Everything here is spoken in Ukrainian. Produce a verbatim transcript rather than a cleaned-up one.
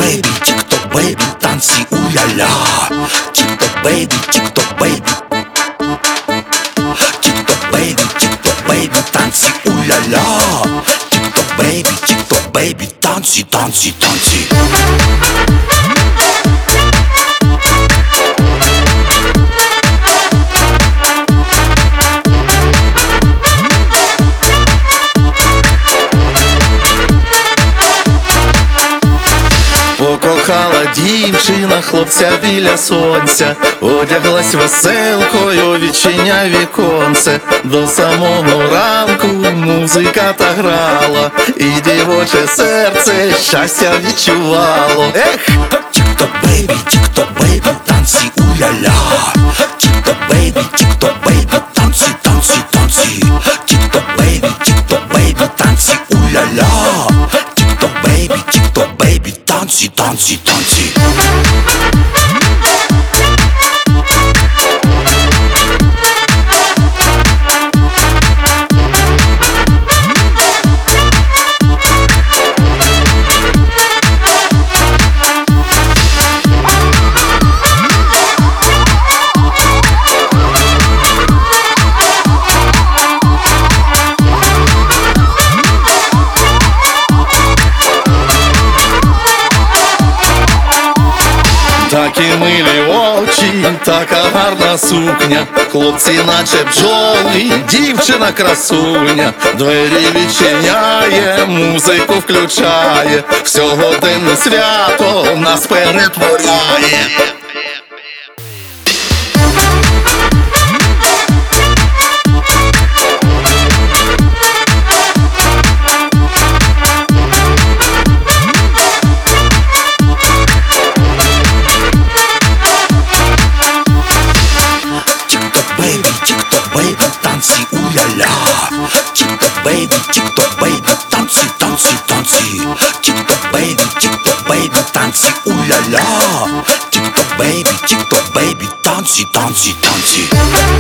baby, TikTok baby, танці уля-ля. TikTok baby, TikTok baby, TikTok baby, TikTok baby, танці уля-ля. TikTok baby, TikTok baby, танці, танці, танці. Покохала дівчина хлопця біля сонця, одяглась веселкою, відчиняй віконце. До самого ранку музика та грала, і дівоче серце щастя відчувало. Ех! TikTok baby, TikTok baby, танці уля-ля. TikTok baby, TikTok baby, танці, танці, танці. TikTok baby, TikTok baby, танці уля-ля. TikTok baby, TikTok baby, танці, танці, танці. Такі милі очі, така гарна сукня, хлопці наче бджоли, дівчина красуня. Двері відчиняє, музику включає, в сьогоденне свято нас перетворяє. Танці уля-ля. TikTok baby, TikTok baby, танці, танці, танці. TikTok baby, TikTok baby, танці уля-ля. TikTok baby, TikTok baby, танці, танці, танці.